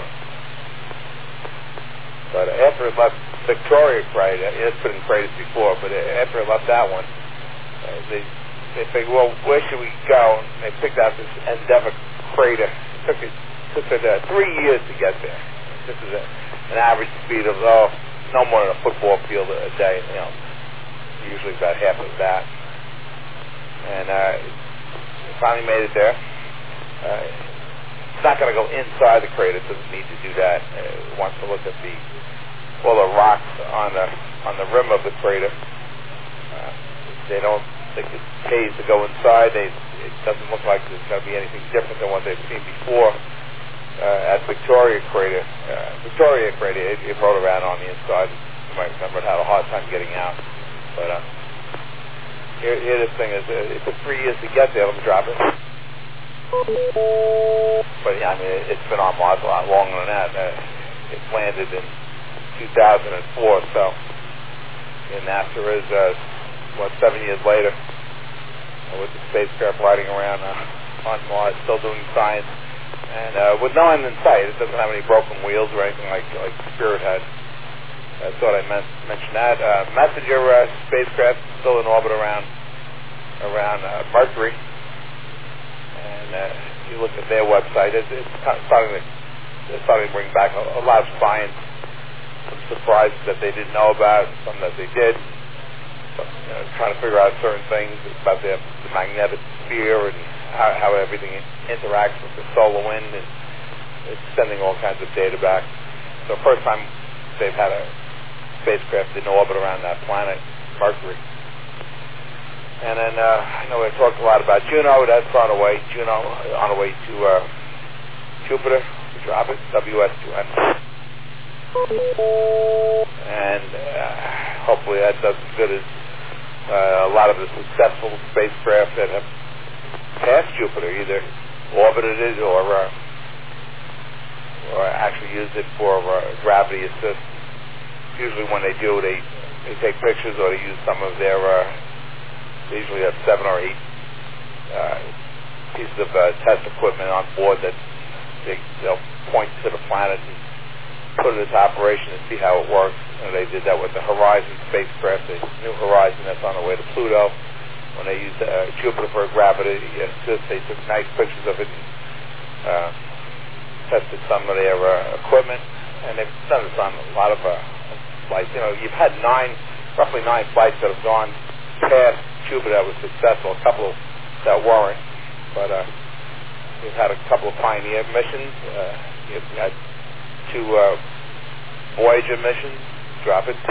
But after it left Victoria Crater, it's been in craters before, but after it left that one, uh, they they figured, well, where should we go? And they picked out this Endeavour Crater. It took it took it uh, three years to get there. This is a, an average speed of oh, no more than a football field a day. You know, usually about half of that. And uh, it finally made it there. Uh, it's not going to go inside the crater. It doesn't need to do that. It wants to look at the all the rocks on the on the rim of the crater. Uh, they don't think it's pays to go inside. They, it doesn't look like there's going to be anything different than what they've seen before uh, at Victoria Crater. Uh, Victoria Crater, it, it rode around on the inside. You might remember it had a hard time getting out. But uh, here, here this thing is. Uh, it took three years to get there. Let me drop it. But yeah, I mean, it, it's been on Mars a lot longer than that. Uh, it landed in two thousand four, so and NASA is, uh, what, seven years later, uh, with the spacecraft riding around uh, on Mars, still doing science, and uh, with no end in sight. It doesn't have any broken wheels or anything like like Spirit had. I thought I meant mention that. Uh, Messenger uh, spacecraft still in orbit around around uh, Mercury, and uh, you look at their website, it's, it's starting to it's starting to bring back a, a lot of science, some surprises that they didn't know about, some that they did. So, you know, trying to figure out certain things about the, the magnetic sphere and how, how everything interacts with the solar wind, and it's sending all kinds of data back. So first time they've had a spacecraft in orbit around that planet, Mercury. And then uh, I know we talked a lot about Juno. That's on the way. Juno on the way to uh, Jupiter. We drop it. W S two N. And uh, hopefully that does as good as uh, a lot of the successful spacecraft that have passed Jupiter, either orbited it or uh, or actually used it for uh, gravity assist. Usually when they do, they, they take pictures or they use some of their, uh, they usually have seven or eight uh, pieces of uh, test equipment on board that they, they'll point to the planet and put it into operation and see how it works. And they did that with the Horizon spacecraft, the New Horizon that's on the way to Pluto. When they used uh, Jupiter for gravity assist, they took nice pictures of it and uh, tested some of their uh, equipment. And they've done this on a lot of uh, flights. You know, you've had nine, roughly nine flights that have gone past Jupiter that was successful, a couple that weren't. But uh, we've had a couple of Pioneer missions. Uh, you've had two uh, Voyager missions, drop it.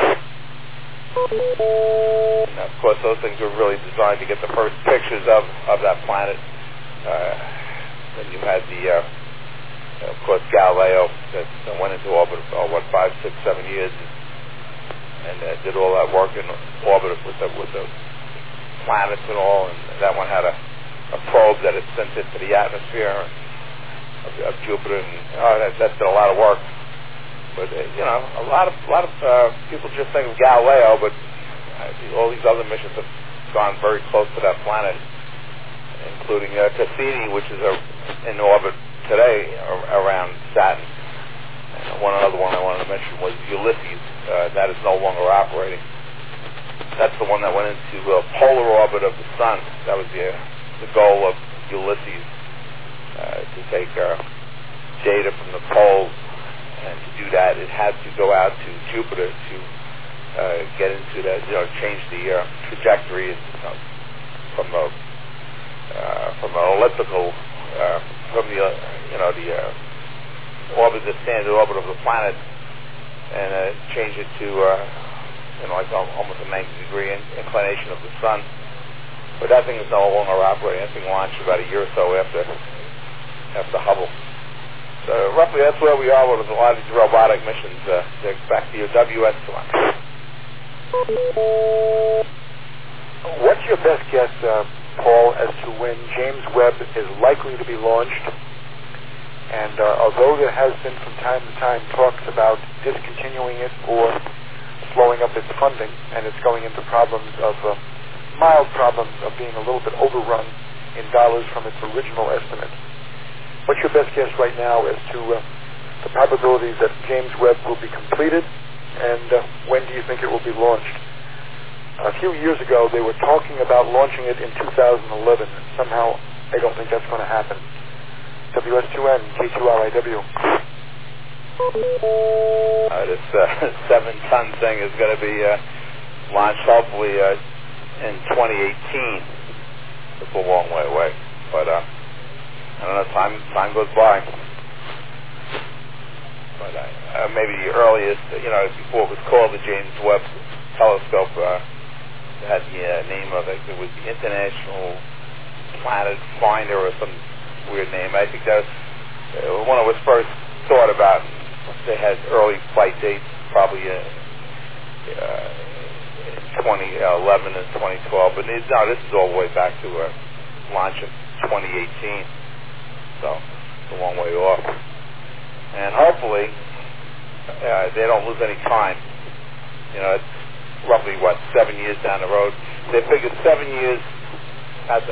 And of course, those things were really designed to get the first pictures of, of that planet. Uh, then you had the, uh, of course, Galileo that went into orbit for, oh, what, five, six, seven years and uh, did all that work in orbit with the, with the planets and all. And that one had a, a probe that it sent into the atmosphere of, of Jupiter. And oh, that, that did a lot of work. But uh, you know, a lot of a lot of uh, people just think of Galileo, but uh, all these other missions have gone very close to that planet, including uh, Cassini, which is uh, in orbit today around Saturn. And one other one I wanted to mention was Ulysses. Uh, that is no longer operating. That's the one that went into uh, polar orbit of the sun. That was the uh, the goal of Ulysses, uh, to take uh, data from the poles. And to do that, it had to go out to Jupiter to uh, get into that, you know, change the uh, trajectory you know, from a uh, from an elliptical uh, from the uh, you know the uh, orbit, the standard orbit of the planet, and uh, change it to uh, you know like almost a ninety degree inclination of the sun. But that thing is no longer operating. That thing launched about a year or so after after Hubble. So roughly that's where we are with a lot of these robotic missions. Uh, back to your W S one. What's your best guess, uh, Paul, as to when James Webb is likely to be launched? And uh, although there has been from time to time talks about discontinuing it or slowing up its funding, and it's going into problems of uh, mild problems of being a little bit overrun in dollars from its original estimate. What's your best guess right now as to uh, the probabilities that James Webb will be completed, and uh, when do you think it will be launched? A few years ago, they were talking about launching it in two thousand eleven. Somehow, I don't think that's going to happen. W S two N, K two R I W. Uh, this uh, seven-ton thing is going to be uh, launched hopefully uh, in twenty eighteen. It's a long way away, but. Uh, I don't know, time time goes by. But uh, uh, maybe the earliest, you know, before it was called the James Webb Telescope, uh, it had the uh, name of it. It was the International Planet Finder or some weird name. I think that was uh, when it was first thought about. They had early flight dates, probably uh, uh, in twenty eleven and twenty twelve. But no, this is all the way back to uh, launch of twenty eighteen. so it's a long way off. And hopefully uh, they don't lose any time. You know, it's roughly, what, seven years down the road. They figure seven years